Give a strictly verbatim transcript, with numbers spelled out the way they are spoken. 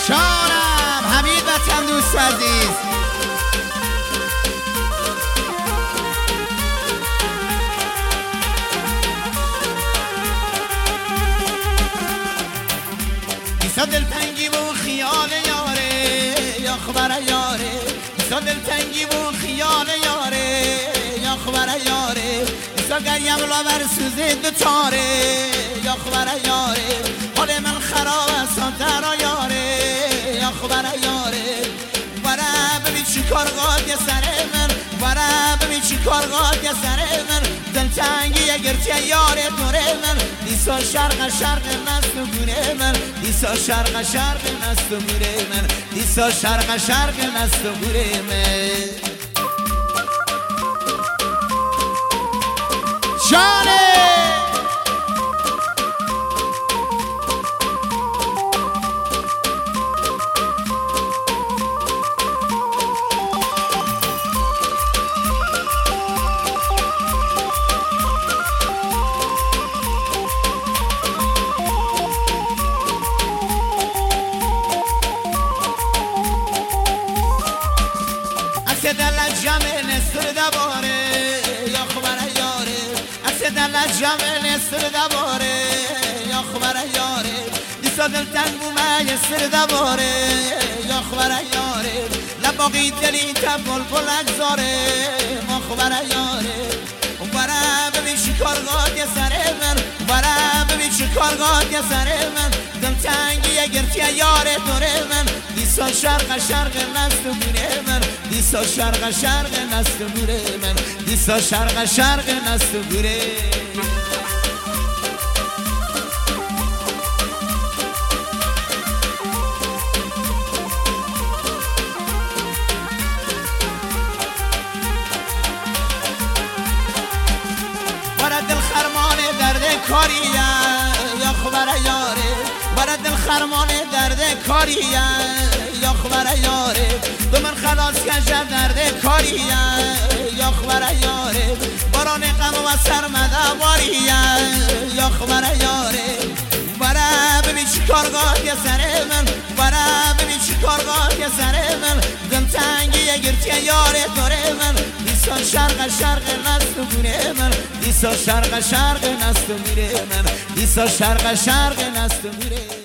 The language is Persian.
شانم حمید وطن دوست عزیز ایسا دلتنگی و خیال یاره یا خبر یاره ایسا دلتنگی و خیال یاره یا خبر یاره ایسا گریم لاور سوزه دوچاره یا خبر یاره حال من خراب است درا یاره یا خبر یاره برا ببین چی کار قاد یا سر من برا ببین چی کار قاد یا سر من دلتنگی اگرچه یاره دوره من دیسا شرق شرق نست و گوره من دیسا شرق شرق نست و گوره من دیسا شرق شرق نست و گوره من جانه دل جمع نصر دواره یا خبر یاره عکس دل جمع نصر دواره یا خبر یاره دیسا دل تنگ بومه یسر دواره یا خبر یاره لباقی دلی تبول بل اگزاره ما خبر یاره برا ببین چی کارگاه یا سر من برا ببین چی کارگاه یا سر من دل تنگی اگرچه یاره دوره من دیسا شرق شرق نست و گوره من دیسا شرق شرق نست و گوره من دیسا شرق شرق نست و گوره برا دل خرمان درد کاریه یا خبر یاره برا دل خرمان درد کاریه یا خبر یاره دو من خلاص کشم درد کاریه یا خبر یاره باران غم و سرمده باریه یا خبر یاره برا ببین چی کارگاه یا سر من برا ببین چی کارگاه یا سر من دل تنگی اگرچه یاره دوره من دیسا شرق شرق نست و گوره من دیسا شرق شرق نست و گوره من دیسا شرق شرق نست و گوره